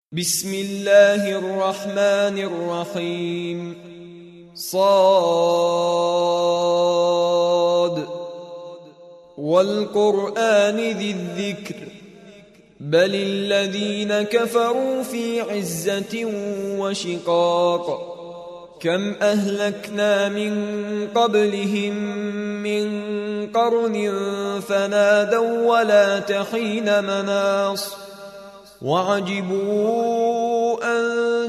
بسم الله الرحمن الرحيم صاد والقرآن ذي الذكر بل الذين كفروا في عزة وشقاق كم أهلكنا من قبلهم من قرن فنادوا ولا تحين مناص وعجبوا أن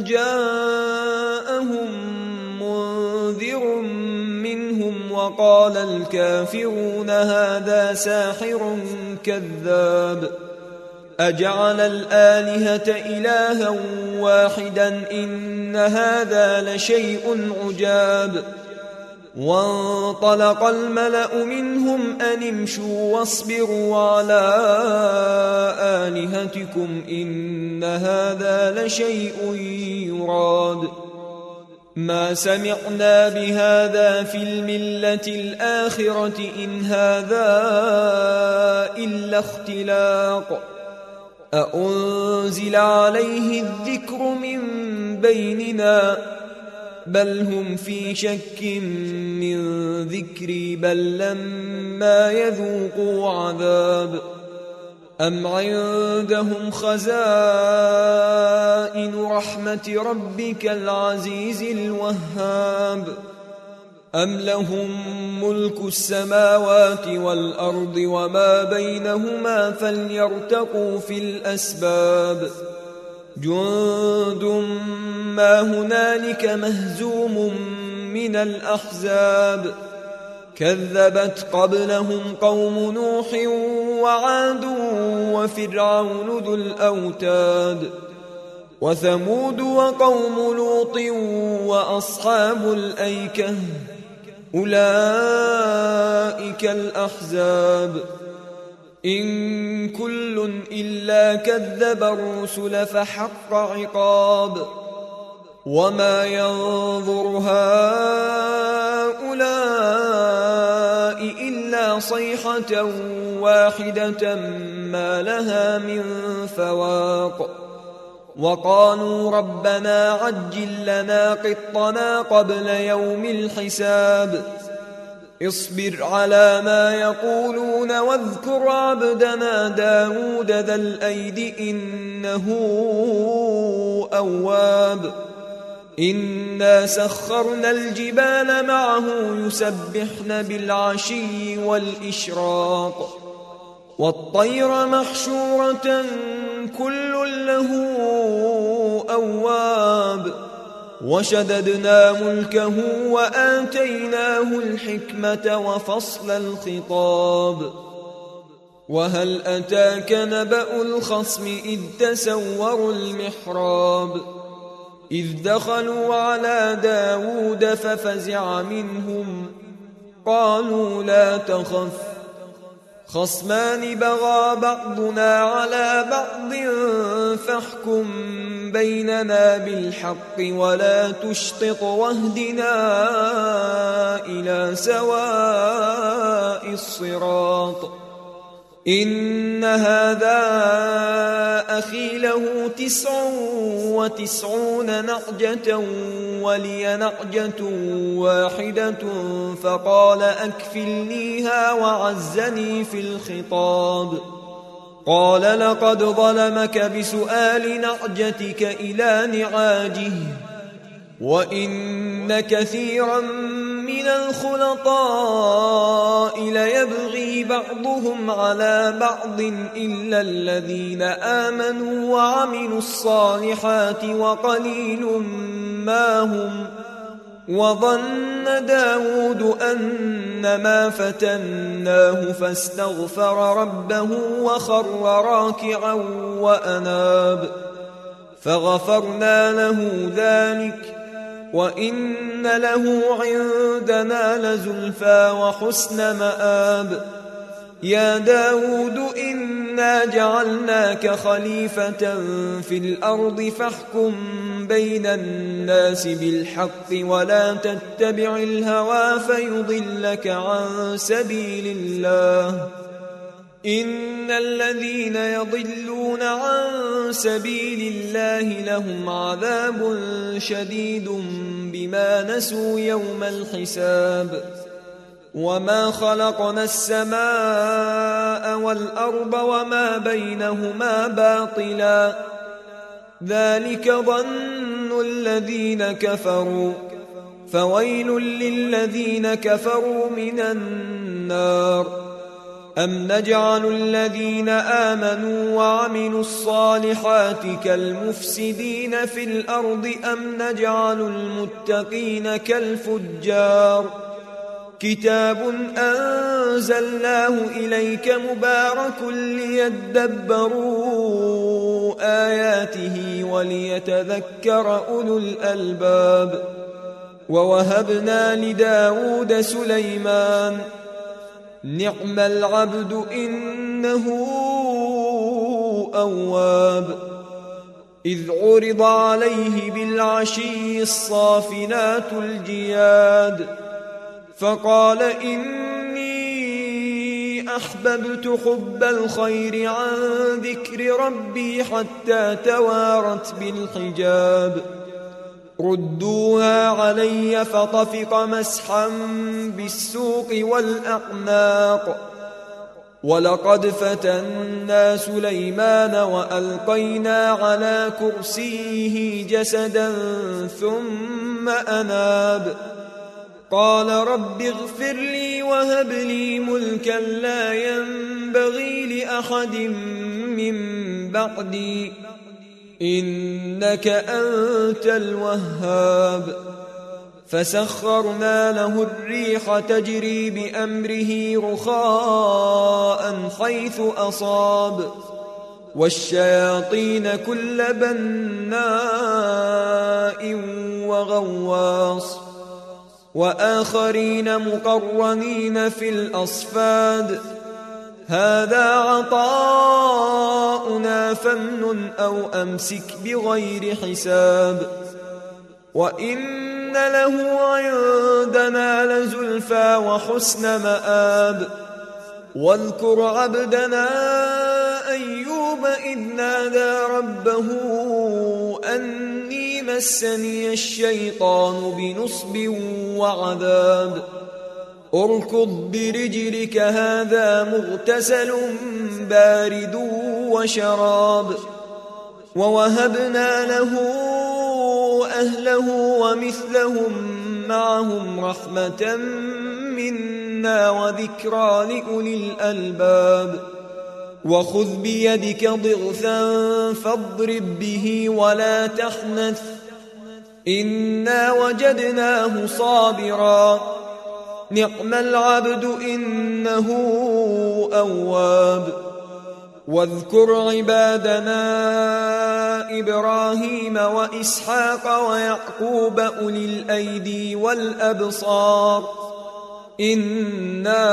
جاءهم منذر منهم وقال الكافرون هذا ساحر كذاب أجعل الآلهة إلها واحدا إن هذا لشيء عجاب وانطلق الملأ منهم أن امشوا واصبروا على آلهتكم إن هذا لشيء يراد ما سمعنا بهذا في الملة الآخرة إن هذا إلا اختلاق أأنزل عليه الذكر من بيننا بل هم في شك من ذكري بل لما يذوقوا عذاب أم عندهم خزائن رحمة ربك العزيز الوهاب أم لهم ملك السماوات والأرض وما بينهما فليرتقوا في الأسباب جند ما هنالك مهزوم من الأحزاب كذبت قبلهم قوم نوح وعاد وفرعون ذو الأوتاد وثمود وقوم لوط وأصحاب الأيكة أولئك الأحزاب إن كل إلا كذب الرسل فحق عقاب وما ينظر هؤلاء إلا صيحة واحدة ما لها من فواق وقالوا ربنا عجل لنا قطنا قبل يوم الحساب اصبر على ما يقولون واذكر عبدنا داود ذا الأيد إنه أواب إنا سخرنا الجبال معه يسبحن بالعشي والإشراق والطير محشورة كل له أواب وشددنا ملكه وآتيناه الحكمة وفصل الخطاب وهل أتاك نبأ الخصم إذ تسوروا المحراب إذ دخلوا على داود ففزع منهم قالوا لا تخف خصمان بغى بعضنا على بعض فاحكم بيننا بالحق ولا تشطط واهدنا إلى سواء الصراط إن هذا أخي له 99 نعجة ولي نعجة واحدة فقال أكفلنيها وعزني في الخطاب قال لقد ظلمك بسؤال نعجتك إلى نعاجه وإن كثيرا من الخلطاء ليبغي بعضهم على بعض إلا الذين آمنوا وعملوا الصالحات وقليل ما هم وظن داود أنما فتناه فاستغفر ربه وخر راكعا وأناب فغفرنا له ذلك وإن له عندنا لزلفى وحسن مآب يا داود إنا جعلناك خليفة في الأرض فاحكم بين الناس بالحق ولا تتبع الهوى فيضلك عن سبيل الله إن الذين يضلون عن سبيل الله لهم عذاب شديد بما نسوا يوم الحساب وما خلقنا السماء والأرض وما بينهما باطلا ذلك ظن الذين كفروا فويل للذين كفروا من النار أم نجعل الذين آمنوا وعملوا الصالحات كالمفسدين في الأرض أم نجعل المتقين كالفجار كتاب أنزلناه إليك مبارك ليدبروا آياته وليتذكر أولو الألباب ووهبنا لداود سليمان نعم العبد إنه أواب إذ عرض عليه بالعشي الصافنات الجياد فقال إني أحببت حب الخير عن ذكر ربي حتى توارت بالحجاب ردوها علي فطفق مسحا بالسوق والأعناق ولقد فتنا سليمان وألقينا على كرسيه جسدا ثم أناب قال رب اغفر لي وهب لي ملكا لا ينبغي لأحد من بعدي إنك أنت الوهاب فسخرنا له الريح تجري بأمره رخاء حيث أصاب والشياطين كل بناء وغواص وآخرين مقرنين في الأصفاد هذا عطاؤنا فامنن أو أمسك بغير حساب وإن له عندنا لزلفى وحسن مآب واذكر عبدنا أيوب إذ نادى ربه أني مسني الشيطان بنصب وعذاب اركض برجلك هذا مغتسل بارد وشراب ووهبنا له أهله ومثلهم معهم رحمة منا وذكرى لأولي الألباب وخذ بيدك ضغثا فاضرب به ولا تحنث إنا وجدناه صابرا نعم العبد إنه أواب واذكر عبادنا إبراهيم وإسحاق ويعقوب أولي الأيدي والأبصار إنا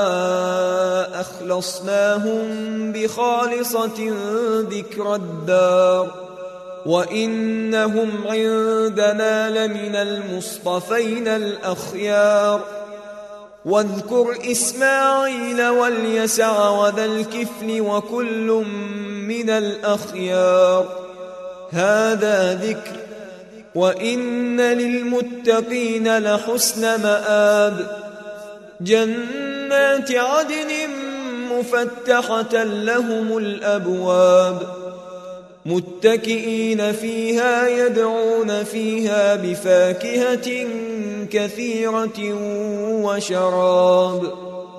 أخلصناهم بخالصة ذكر الدار وإنهم عندنا لمن المصطفين الأخيار واذكر إسماعيل واليسع وذا الكفل وكل من الأخيار هذا ذكر وإن للمتقين لحسن مآب جنات عدن مفتحة لهم الأبواب متكئين فيها يدعون فيها بفاكهة كثيرة وشراب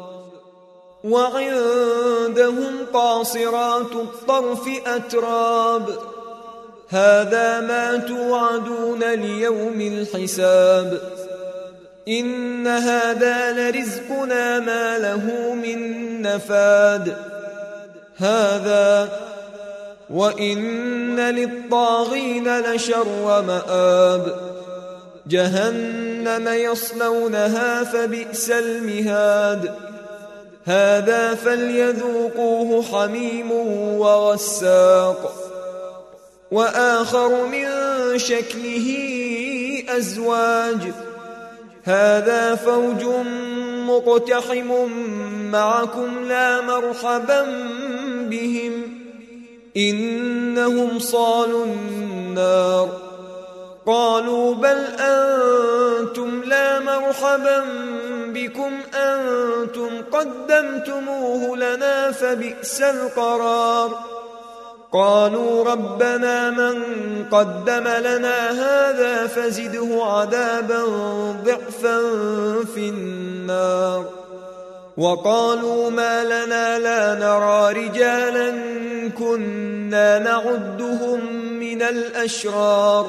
وعندهم قاصرات الطرف أتراب هذا ما توعدون ليوم الحساب إن هذا لرزقنا ما له من نفاد هذا وإن للطاغين لشر مآب جهنم يصلونها فبئس المهاد هذا فليذوقوه حميم وغساق وآخر من شكله أزواج هذا فوج مقتحم معكم لا مرحبا بهم إنهم صالوا النار. قالوا بل أنتم لا مرحبا بكم أنتم قدمتموه لنا فبئس القرار. قالوا ربنا من قدم لنا هذا فزده عذابا ضعفا في النار. وقالوا ما لنا لا نرى رجالا كنا نعدهم من الأشرار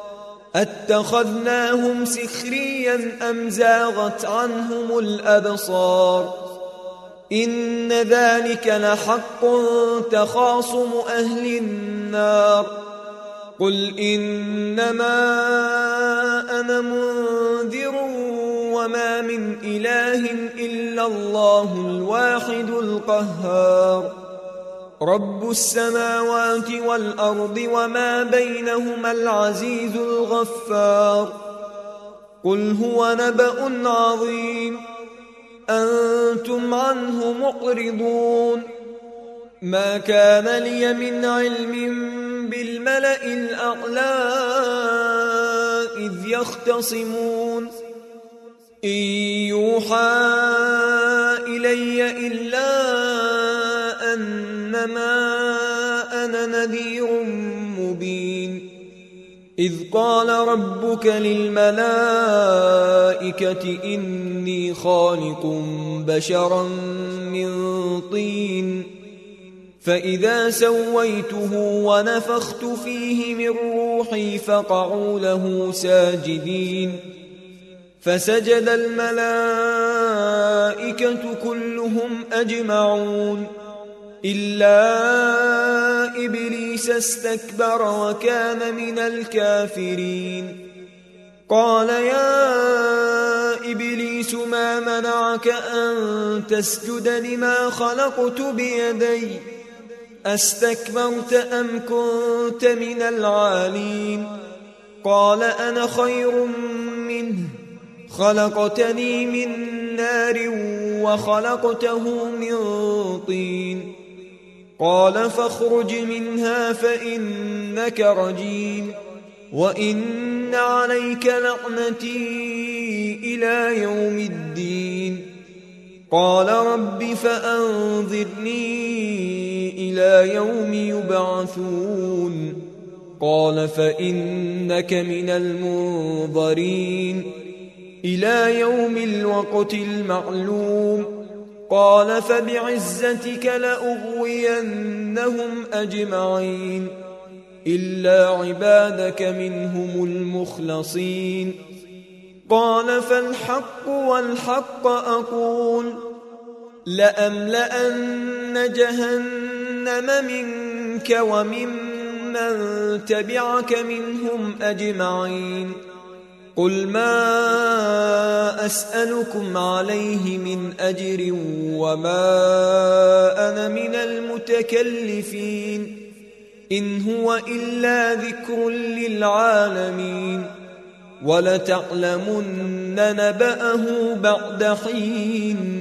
أتخذناهم سخريا أم زاغت عنهم الأبصار. إن ذلك لحق تخاصم أهل النار. قل إنما أنا منذر وما من إله إلا الله الواحد القهار. رب السماوات والأرض وما بينهما العزيز الغفار. قل هو نبأ عظيم أنتم عنه معرضون. ما كان لي من علم بالملأ الأعلى إذ يختصمون إن يوحى إلي إلا أنما أنا نذير مبين. إذ قال ربك للملائكة إني خالق بشرا من طين فإذا سويته ونفخت فيه من روحي فقعوا له ساجدين. فسجد الملائكة كلهم أجمعون إلا إبليس استكبر وكان من الكافرين. قال يا إبليس ما منعك أن تسجد لما خلقت بيدي أستكبرت أم كنت من العالين؟ قال أنا خير منه خلقتني من نار وخلقته من طين. قال فاخرج منها فإنك رجيم وإن عليك لعنتي إلى يوم الدين. قال رب فأنظرني إلى يوم يبعثون. قال فإنك من المنظرين إلى يوم الوقت المعلوم. قال فبعزتك لأغوينهم أجمعين إلا عبادك منهم المخلصين. قال فالحق والحق أقول لأملأن جهنم منك وممن تبعك منهم أجمعين. قل ما أسألكم عليه من أجر وما أنا من المتكلفين إن هو إلا ذكر للعالمين. ولتعلمن نبأه بعد حين.